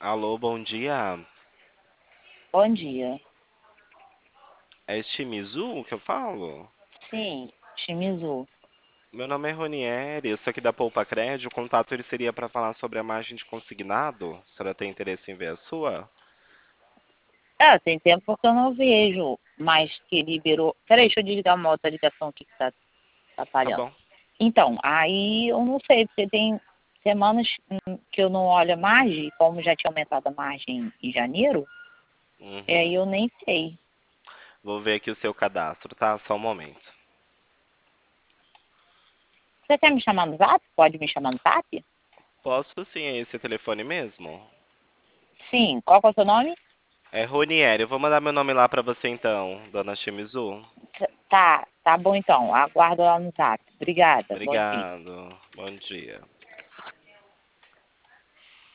Alô, bom dia. Bom dia. É Shimizu que eu falo? Sim, Shimizu. Meu nome é Ronieri, eu sou aqui da Poupa Crédito. O contato ele seria para falar sobre a margem de consignado. A senhora tem interesse em ver a sua? Tem tempo que eu não vejo, mas que liberou. Peraí, deixa eu desligar uma outra ligação aqui que tá Tá falhando. bom. Então, aí eu não sei, porque tem semanas que eu não olho a margem, como já tinha aumentado a margem em janeiro, aí Uhum. eu nem sei. Vou ver aqui o seu cadastro, tá? Só um momento. Você quer me chamar no Zap? Pode me chamar no Zap? Posso sim, é esse telefone mesmo? Sim, qual que é o seu nome? É Ronieri, eu vou mandar meu nome lá para você então, dona Shimizu. Tá bom então, aguardo lá no Zap. Obrigada, bom dia. Obrigado. Bom dia.